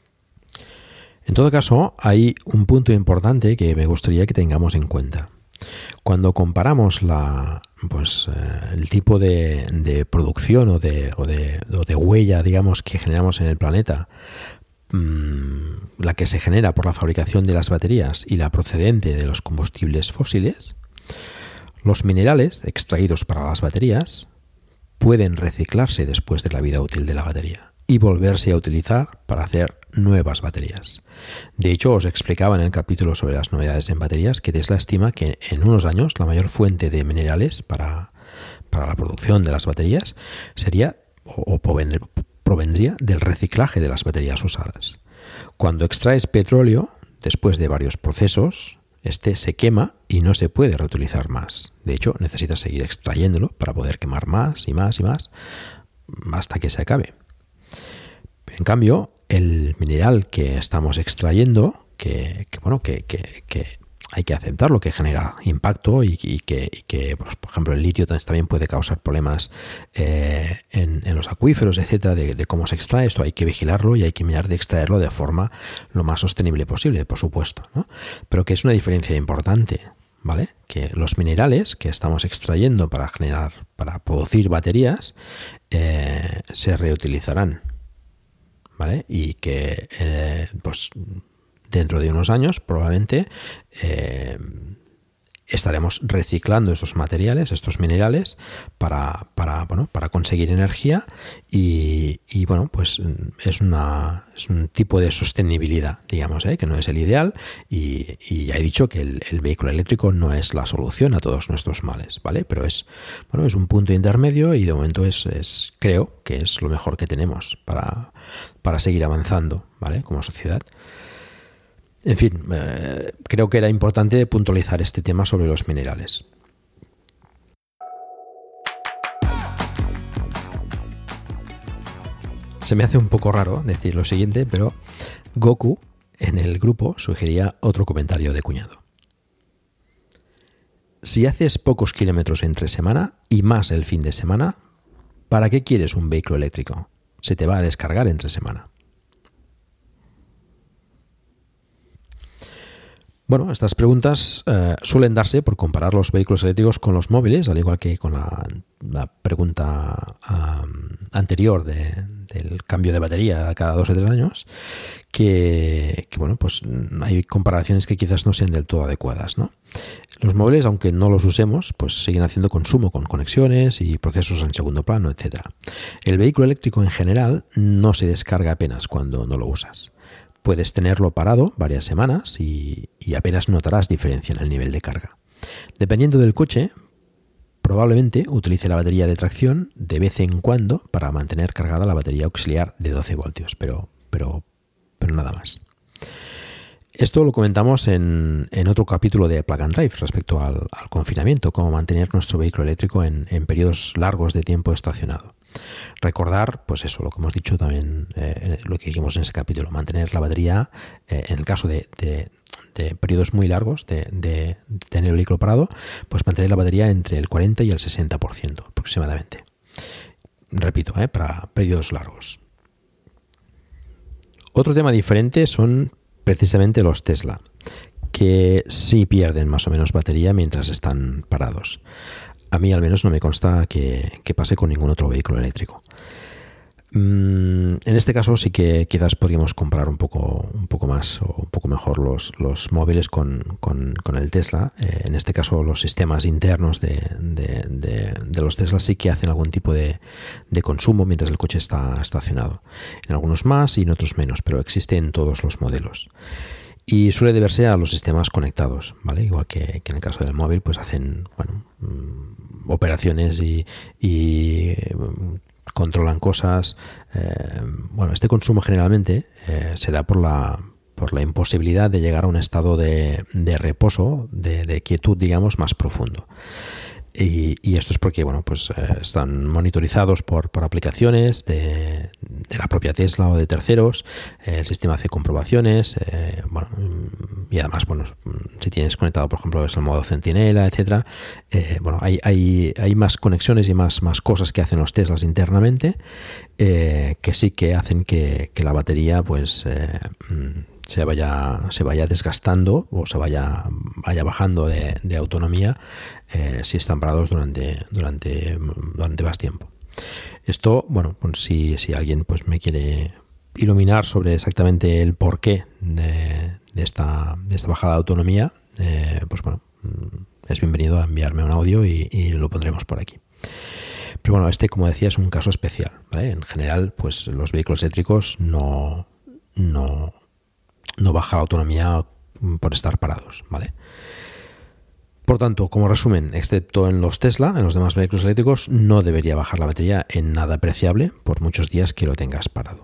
En todo caso, hay un punto importante que me gustaría que tengamos en cuenta. Cuando comparamos la, pues, eh, el tipo de, de producción o de, o, de, o de huella, digamos, que generamos en el planeta, mmm, la que se genera por la fabricación de las baterías y la procedente de los combustibles fósiles, los minerales extraídos para las baterías pueden reciclarse después de la vida útil de la batería y volverse a utilizar para hacer nuevas baterías. De hecho, os explicaba en el capítulo sobre las novedades en baterías que Tesla estima que en unos años la mayor fuente de minerales para, para la producción de las baterías sería o, o provendría del reciclaje de las baterías usadas. Cuando extraes petróleo, después de varios procesos, este se quema y no se puede reutilizar más. De hecho, necesitas seguir extrayéndolo para poder quemar más y más y más hasta que se acabe. En cambio, el mineral que estamos extrayendo, que, que bueno, que, que, que hay que aceptarlo, que genera impacto y, y que, y que pues, por ejemplo, el litio también puede causar problemas eh, en, en los acuíferos, etcétera, de, de cómo se extrae esto. Hay que vigilarlo y hay que mirar de extraerlo de forma lo más sostenible posible, por supuesto, ¿no? Pero que es una diferencia importante, ¿vale? Que los minerales que estamos extrayendo para generar, para producir baterías, eh, se reutilizarán, ¿vale? Y que eh, pues dentro de unos años probablemente eh, estaremos reciclando estos materiales, estos minerales, para, para, bueno, para conseguir energía y, y bueno, pues es, una, es un tipo de sostenibilidad, digamos, ¿eh? Que no es el ideal y, y ya he dicho que el, el vehículo eléctrico no es la solución a todos nuestros males, ¿vale? Pero es, bueno, es un punto intermedio y de momento es, es creo que es lo mejor que tenemos para, para seguir avanzando, ¿vale? Como sociedad. En fin, eh, creo que era importante puntualizar este tema sobre los minerales. Se me hace un poco raro decir lo siguiente, pero Goku en el grupo sugería otro comentario de cuñado. Si haces pocos kilómetros entre semana y más el fin de semana, ¿para qué quieres un vehículo eléctrico? Se te va a descargar entre semana. Bueno, estas preguntas eh, suelen darse por comparar los vehículos eléctricos con los móviles, al igual que con la, la pregunta um, anterior de, del cambio de batería cada dos o tres años, que, que bueno, pues hay comparaciones que quizás no sean del todo adecuadas, ¿no? Los móviles, aunque no los usemos, pues siguen haciendo consumo con conexiones y procesos en segundo plano, etcétera. El vehículo eléctrico en general no se descarga apenas cuando no lo usas. Puedes tenerlo parado varias semanas y, y apenas notarás diferencia en el nivel de carga. Dependiendo del coche, probablemente utilice la batería de tracción de vez en cuando para mantener cargada la batería auxiliar de doce voltios, pero, pero, pero nada más. Esto lo comentamos en, en otro capítulo de Plug and Drive respecto al, al confinamiento, cómo mantener nuestro vehículo eléctrico en, en periodos largos de tiempo estacionado. Recordar, pues eso, lo que hemos dicho también, eh, lo que dijimos en ese capítulo, mantener la batería, eh, en el caso de, de, de periodos muy largos de, de, de tener el vehículo parado, pues mantener la batería entre el cuarenta y el sesenta por ciento aproximadamente. Repito, eh, para periodos largos. Otro tema diferente son precisamente los Tesla, que sí pierden más o menos batería mientras están parados. A mí al menos no me consta que, que pase con ningún otro vehículo eléctrico. Mm, en este caso sí que quizás podríamos comparar un poco, un poco más o un poco mejor los, los móviles con, con, con el Tesla. Eh, en este caso los sistemas internos de, de, de, de los Tesla sí que hacen algún tipo de, de consumo mientras el coche está estacionado. En algunos más y en otros menos, pero existe en todos los modelos. Y suele deberse a los sistemas conectados, ¿vale? Igual que, que en el caso del móvil, pues hacen, bueno, mmm, operaciones y, y mmm, controlan cosas. Eh, bueno, este consumo generalmente eh, se da por la por la imposibilidad de llegar a un estado de, de reposo, de, de quietud, digamos, más profundo. Y, y esto es porque, bueno, pues eh, están monitorizados por, por aplicaciones de, de la propia Tesla o de terceros. Eh, el sistema hace comprobaciones, eh, bueno, y además, bueno, si tienes conectado, por ejemplo, es el modo Centinela, etcétera. Eh, bueno, hay, hay, hay más conexiones y más, más cosas que hacen los Teslas internamente, eh, que sí que hacen que, que la batería, pues, eh, se vaya se vaya desgastando o se vaya vaya bajando de, de autonomía eh, si están parados durante durante durante más tiempo. Esto, bueno, pues si, si alguien pues me quiere iluminar sobre exactamente el porqué de, de esta de esta bajada de autonomía, eh, pues bueno, es bienvenido a enviarme un audio y, y lo pondremos por aquí. Pero bueno, este, como decía, es un caso especial, ¿vale? En general, pues los vehículos eléctricos no no no baja la autonomía por estar parados, ¿vale? Por tanto, como resumen, excepto en los Tesla, en los demás vehículos eléctricos no debería bajar la batería en nada apreciable por muchos días que lo tengas parado.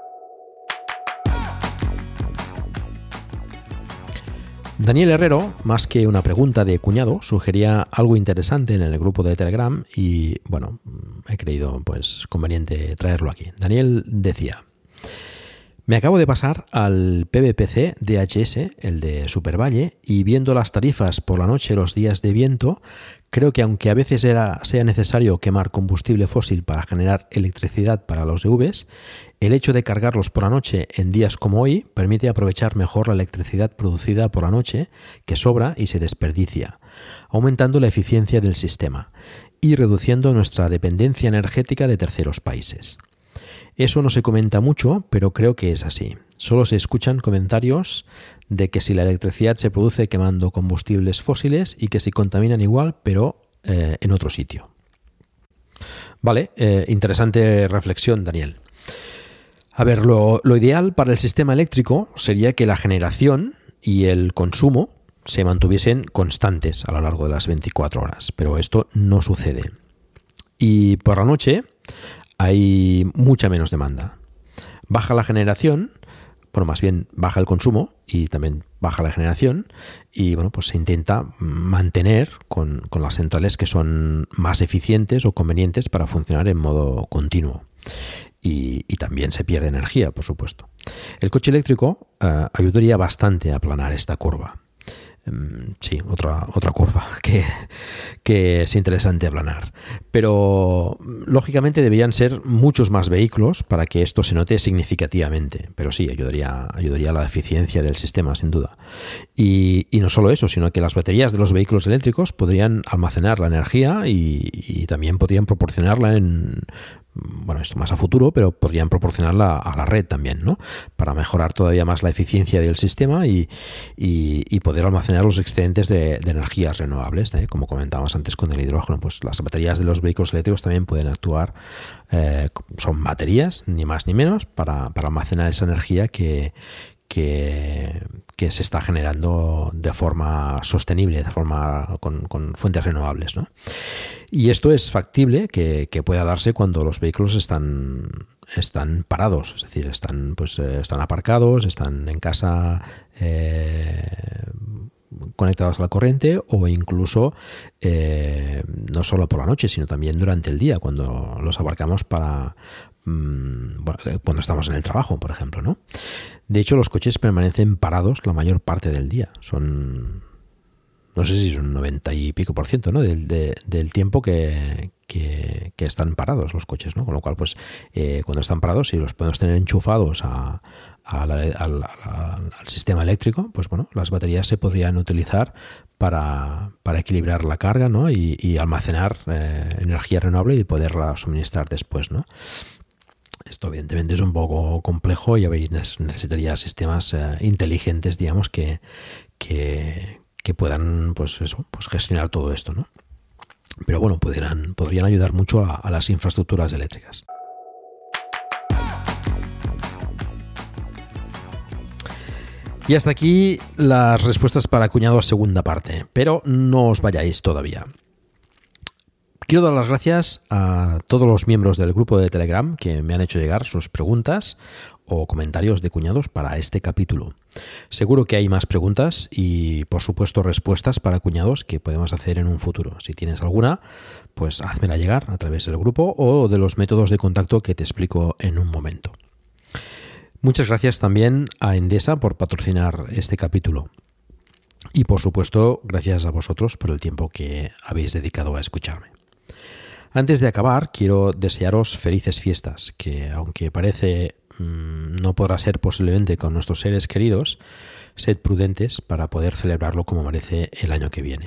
Daniel Herrero, más que una pregunta de cuñado, sugería algo interesante en el grupo de Telegram y, bueno, he creído pues conveniente traerlo aquí. Daniel decía: me acabo de pasar al P V P C D H S, el de Supervalle, y viendo las tarifas por la noche los días de viento, creo que aunque a veces era, sea necesario quemar combustible fósil para generar electricidad para los E Vs, el hecho de cargarlos por la noche en días como hoy permite aprovechar mejor la electricidad producida por la noche, que sobra y se desperdicia, aumentando la eficiencia del sistema y reduciendo nuestra dependencia energética de terceros países. Eso no se comenta mucho, pero creo que es así. Solo se escuchan comentarios de que si la electricidad se produce quemando combustibles fósiles y que si contaminan igual, pero eh, en otro sitio. Vale, eh, interesante reflexión, Daniel. A ver, lo, lo ideal para el sistema eléctrico sería que la generación y el consumo se mantuviesen constantes a lo largo de las veinticuatro horas, pero esto no sucede. Y por la noche hay mucha menos demanda. Baja la generación, bueno, más bien baja el consumo y también baja la generación y, bueno, pues se intenta mantener con, con las centrales que son más eficientes o convenientes para funcionar en modo continuo. Y, y también se pierde energía, por supuesto. El coche eléctrico eh, ayudaría bastante a aplanar esta curva. Sí, otra, otra curva que, que es interesante aplanar. Pero lógicamente deberían ser muchos más vehículos para que esto se note significativamente. Pero sí, ayudaría, ayudaría a la eficiencia del sistema, sin duda. Y, y no solo eso, sino que las baterías de los vehículos eléctricos podrían almacenar la energía y, y también podrían proporcionarla en... Bueno, esto más a futuro, pero podrían proporcionarla a la red también, ¿no? Para mejorar todavía más la eficiencia del sistema y, y, y poder almacenar los excedentes de, de energías renovables, ¿eh? Como comentábamos antes con el hidrógeno, pues las baterías de los vehículos eléctricos también pueden actuar, eh, son baterías, ni más ni menos, para, para almacenar esa energía que, que, que se está generando de forma sostenible, de forma con, con fuentes renovables, ¿no? Y esto es factible que, que pueda darse cuando los vehículos están, están parados, es decir, están, pues, eh, están aparcados, están en casa eh, conectados a la corriente, o incluso eh, no solo por la noche, sino también durante el día, cuando los aparcamos para... cuando estamos en el trabajo, por ejemplo, ¿no? De hecho, los coches permanecen parados la mayor parte del día. Son, no sé si son noventa y pico por ciento, ¿no? Del, de, del tiempo que, que, que están parados los coches, ¿no? Con lo cual, pues, eh, cuando están parados, si los podemos tener enchufados a, a la, al, al, al sistema eléctrico, pues bueno, las baterías se podrían utilizar para, para equilibrar la carga, ¿no? Y, y almacenar eh, energía renovable y poderla suministrar después, ¿no? Esto evidentemente es un poco complejo y necesitaría sistemas eh, inteligentes, digamos, que, que, que puedan, pues eso, pues gestionar todo esto, ¿no? Pero bueno, podrían, podrían ayudar mucho a, a las infraestructuras eléctricas. Y hasta aquí las respuestas para cuñados segunda parte, pero no os vayáis todavía. Quiero dar las gracias a todos los miembros del grupo de Telegram que me han hecho llegar sus preguntas o comentarios de cuñados para este capítulo. Seguro que hay más preguntas y, por supuesto, respuestas para cuñados que podemos hacer en un futuro. Si tienes alguna, pues házmela llegar a través del grupo o de los métodos de contacto que te explico en un momento. Muchas gracias también a Endesa por patrocinar este capítulo. Y, por supuesto, gracias a vosotros por el tiempo que habéis dedicado a escucharme. Antes de acabar, quiero desearos felices fiestas, que aunque parece mmm, no podrá ser posiblemente con nuestros seres queridos, sed prudentes para poder celebrarlo como merece el año que viene.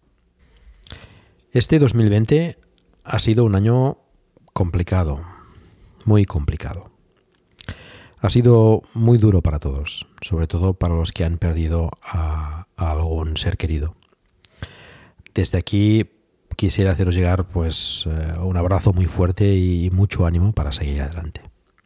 Este dos mil veinte ha sido un año complicado, muy complicado. Ha sido muy duro para todos, sobre todo para los que han perdido a, a algún ser querido. Desde aquí quisiera haceros llegar pues eh, un abrazo muy fuerte y mucho ánimo para seguir adelante.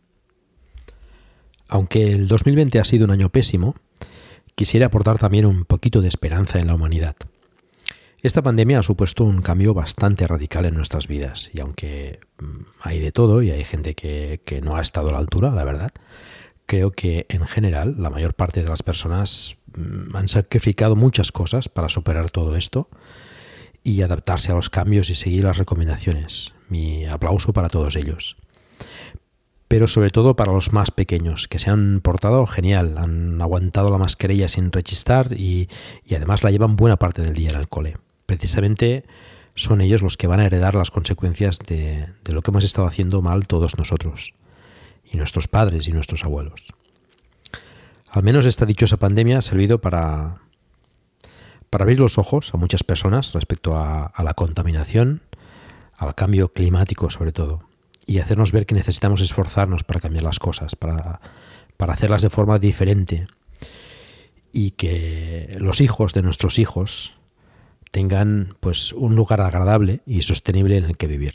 Aunque el dos mil veinte ha sido un año pésimo, quisiera aportar también un poquito de esperanza en la humanidad. Esta pandemia ha supuesto un cambio bastante radical en nuestras vidas, y aunque hay de todo y hay gente que, que no ha estado a la altura, la verdad, creo que en general la mayor parte de las personas han sacrificado muchas cosas para superar todo esto y adaptarse a los cambios y seguir las recomendaciones. Mi aplauso para todos ellos. Pero sobre todo para los más pequeños, que se han portado genial, han aguantado la mascarilla sin rechistar y, y además la llevan buena parte del día en el cole. Precisamente son ellos los que van a heredar las consecuencias de, de lo que hemos estado haciendo mal todos nosotros, y nuestros padres y nuestros abuelos. Al menos esta dichosa pandemia ha servido para, para abrir los ojos a muchas personas respecto a, a la contaminación, al cambio climático sobre todo, y hacernos ver que necesitamos esforzarnos para cambiar las cosas, para, para hacerlas de forma diferente, y que los hijos de nuestros hijos tengan pues un lugar agradable y sostenible en el que vivir.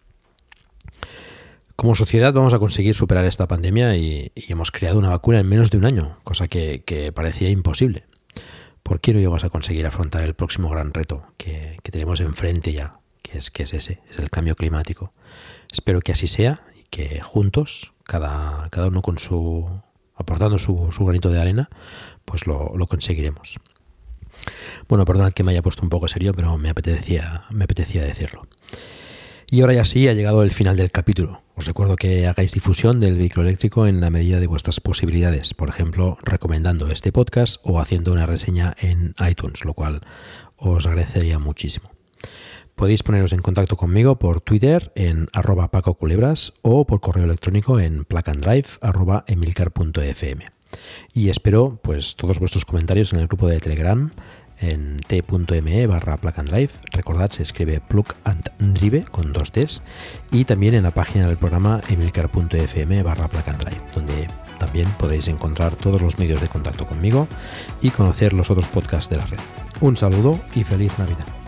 Como sociedad vamos a conseguir superar esta pandemia y, y hemos creado una vacuna en menos de un año, cosa que, que parecía imposible. ¿Por qué no íbamos a conseguir afrontar el próximo gran reto que, que tenemos enfrente ya, que es, que es ese, es el cambio climático? Espero que así sea y que juntos, cada, cada uno con su, aportando su, su granito de arena, pues lo, lo conseguiremos. Bueno, perdonad que me haya puesto un poco serio, pero me apetecía, me apetecía decirlo. Y ahora ya sí ha llegado el final del capítulo. Os recuerdo que hagáis difusión del vehículo eléctrico en la medida de vuestras posibilidades, por ejemplo, recomendando este podcast o haciendo una reseña en iTunes, lo cual os agradecería muchísimo. Podéis poneros en contacto conmigo por Twitter en arroba Paco Culebras o por correo electrónico en placandrive arroba emilcar punto f m. Y espero pues todos vuestros comentarios en el grupo de Telegram en t.me barra placandrive. Recordad, se escribe plug and drive con dos Ds, y también en la página del programa emilcar punto f m barra placandrive, donde también podréis encontrar todos los medios de contacto conmigo y conocer los otros podcasts de la red. Un saludo y feliz Navidad.